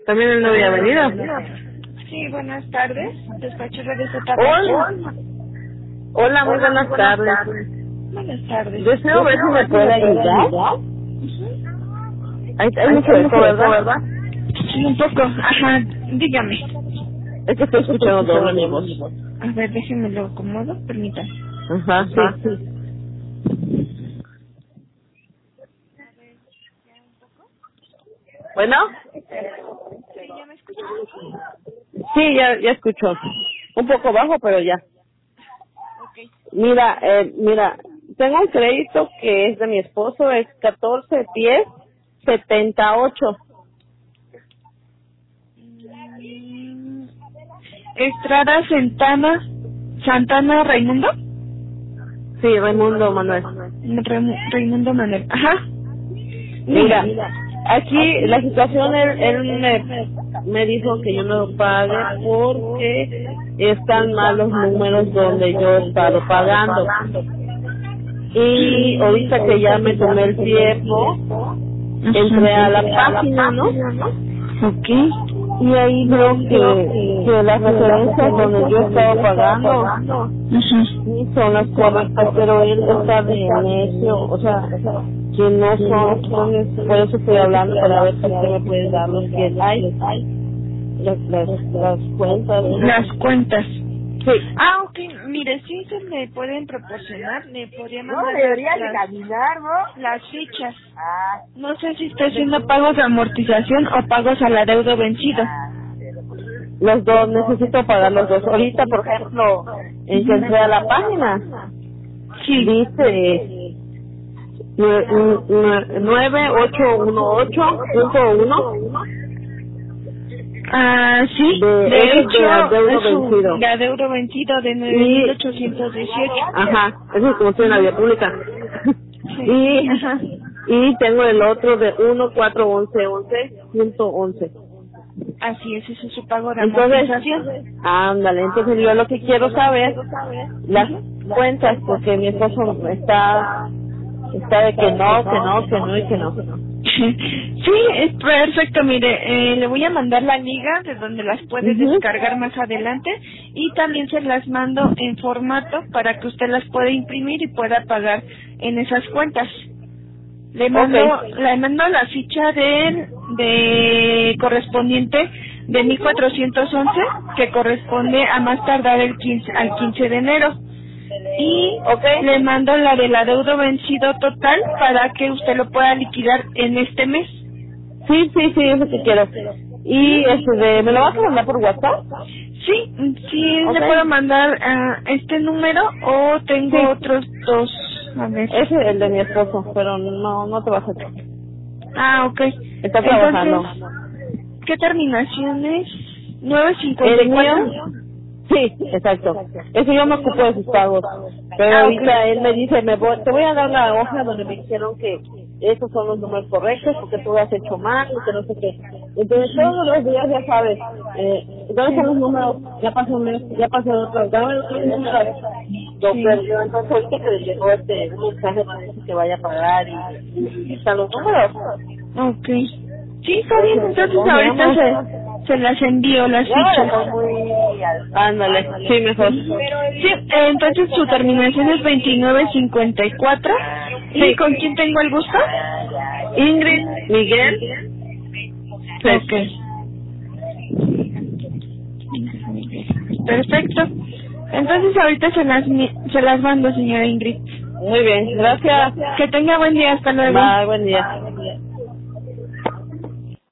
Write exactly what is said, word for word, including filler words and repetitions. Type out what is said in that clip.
También él no había venido. Sí, buenas tardes. Despacho de Z. Hola. Hola, muy buenas tardes. Buenas tardes. Deseo ver si me puede ayudar. Hay, hay mucho eco, ¿verdad? Sí, un poco. Ajá, dígame. Es que estoy escuchando doble mi voz. A ver, déjeme lo acomodo, permítame. Ajá, sí. ¿Bueno? Sí, ¿ya me escuchó? Sí, ya, ya escucho. Un poco bajo, pero ya. Ok. Mira, eh, mira, tengo un crédito que es de mi esposo, es catorce diez setenta y ocho. Mm, Estrada Santana, Santana Raimundo. Sí, Raimundo Manuel. Raimu- Raimundo Manuel. Ajá. Mira, aquí la situación, él, él me, me dijo que yo no lo pague porque están mal los números donde yo he estado pagando. Y ahorita que ya me tomé el tiempo, entré a la página, ¿no? Ok. Y ahí veo que, que las referencias donde yo he estado pagando sí son las correctas, pero él está de necio, o sea, que no son, son, por eso estoy hablando para ver si usted me puede dar los que hay, las, las, las cuentas, ¿no? Las cuentas. Sí. Ah, ok. Mire, sí se le pueden proporcionar. Le podría mandar No, debería las, de caminar, ¿no? las fichas. Ah, No sé si está haciendo pagos de amortización o pagos al adeudo vencido. Los dos, necesito pagar los dos. Ahorita, por ejemplo, en que entré a la página, Sí. dice nueve ocho uno ocho punto uno Ah, sí. de, De ese es hecho, de adeudo es su- vencido. de adeudo vencido de nueve mil ochocientos dieciocho. Ajá, eso es como estoy en la vía pública. Sí. y Ajá. y tengo el otro de uno cuatro once once punto once. Así es, ese es su pago de Entonces, amortización. ándale, entonces yo lo que quiero saber, las cuentas, porque mi esposo está, está de que no, que no, que no y que no. Sí, es perfecto. Mire, eh, le voy a mandar la liga de donde las puede Ujú. descargar más adelante y también se las mando en formato para que usted las pueda imprimir y pueda pagar en esas cuentas. Le mando, Ok. le mando la ficha de, de correspondiente de mil cuatrocientos once que corresponde a más tardar el quince, al quince de enero. Y Ok. le mando la del adeudo vencido total para que usted lo pueda liquidar en este mes. Sí, sí, sí, eso que quiero. Y este de, ¿me lo vas a mandar por WhatsApp? Sí, sí, Ok. le puedo mandar a este número o tengo Sí. otros dos. A ver. Ese es el de mi esposo, pero no, no te vas a hacer. Ah, ok. Está Entonces, trabajando. ¿qué terminación es? nueve cincuenta El y mío, cuatro. sí, exacto. Eso yo me ocupo de sus pagos. Pero Ah, ok. ahorita él me dice, me voy, te voy a dar la hoja donde me dijeron que esos son los números correctos porque tú has hecho mal y que no sé qué. Entonces todos los días ya sabes, eh, ¿dónde son los números? Ya pasó un mes, ya pasó otro, dame los números. Lo Sí. perdió, entonces ahorita que le llegó este mensaje me dice que vaya a pagar y, y están los números. Ok. Sí, está bien. Entonces ¿Cómo se ahorita llama? se, se las envío las ya me la fichas. soy muy alta. Ándale, sí, mejor. Sí, eh, entonces su terminación es veintinueve cincuenta y cuatro. ¿Y Sí. con quién tengo el gusto? Ingrid, Miguel, pues, Ok. Perfecto. Entonces ahorita se las mi- se las mando, señora Ingrid. muy bien, gracias. Que tenga buen día. Hasta luego. Bye, buen día.